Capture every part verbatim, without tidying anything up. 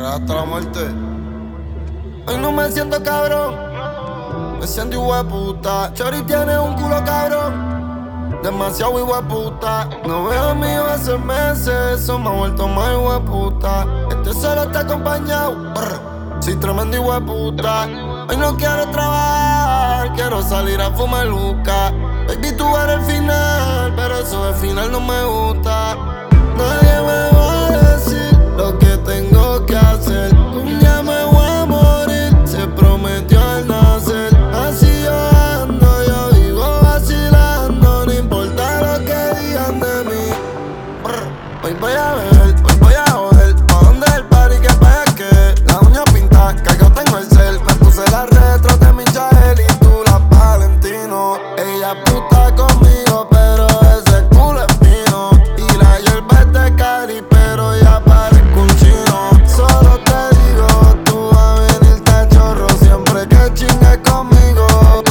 hasta la muerte. Hoy no me siento cabrón, me siento hijueputa. Chori tiene un culo cabrón, demasiado hijueputa. No veo a mi hace meses, eso me ha vuelto más hijueputa. Este solo está acompañado, brr, soy tremendo hijueputa. Hoy no quiero trabajar, quiero salir a fumar luca. Baby, tú eres el final, pero eso de final no me gusta. Nadie me va a decir lo que tengo que hacer. Un día me voy a morir, se prometió al nacer. Así yo ando, yo vivo vacilando. No importa lo que digan de mí. Brr, hoy voy a beber, hoy voy a joder. ¿Pa' dónde el party que pa' que? La uña pinta, cargo tengo el cel. Me puse la retro de mi Chahel y tú la Valentino. Ella puta conmigo, pero ese culo es fino. Y la hierba es de Cari, pero ya parezco un chino. Solo te digo, tú vas a venirte chorro siempre que chingues conmigo.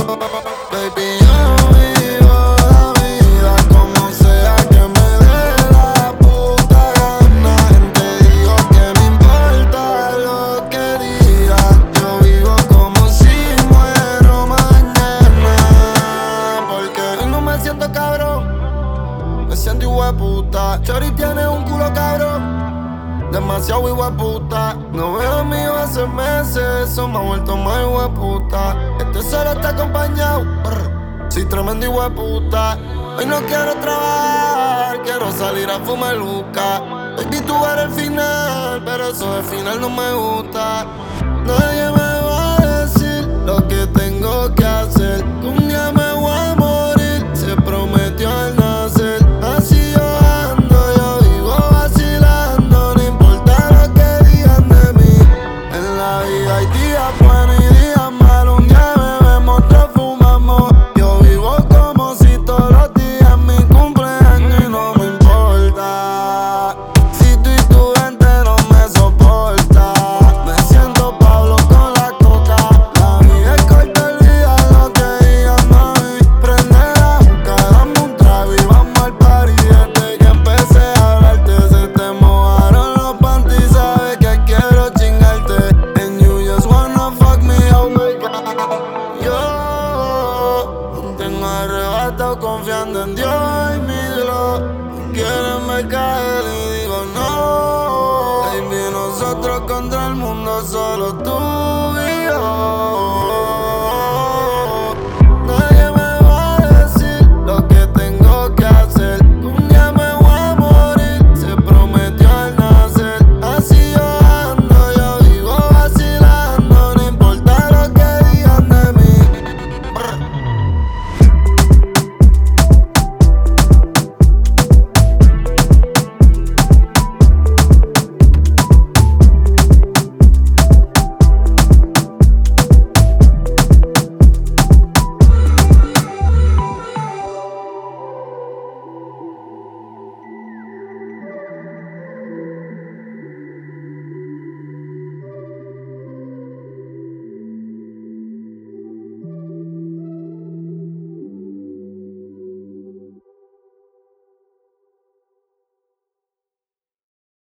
Baby, yo vivo la vida como sea que me dé la puta gana. Gente, digo que me importa lo que digan. Yo vivo como si muero mañana. Porque hoy no me siento cabrón, me siento hijueputa. Chori tiene un culo cabrón, demasiado hijueputa. No veo a mi hace meses, eso me ha vuelto más hijueputa. Este solo está acompañado, brr, soy tremendo hijueputa. Hoy no quiero trabajar, quiero salir a fumar luca. Baby, tú eres el final, pero eso de final no me gusta. Nadie me va a decir lo que tengo que hacer. Un día me voy a morir, se prometió al nacer. Así yo ando, yo vivo vacilando. No importa lo que digan de mí. En la vida hay días buenos y días malos. Un día bebemos, otro fumamos. Yo vivo como si todos los días es mi cumpleaños y no me importa si tú y tu gente no me soporta. Me siento Pablo con la coca. La vida es corta, olvida lo que digan, mami. Prende la juca, dame un trago y vamos al party. Desde que empecé a hablarte se te mojaron los panties. Sabes que quiero chingarte and you just wanna fuck me, oh my God. Yo tengo arrebatado confiando en Dios y mi Dios. Quieren ver caer y digo no. Baby, nosotros contra el mundo, solo tú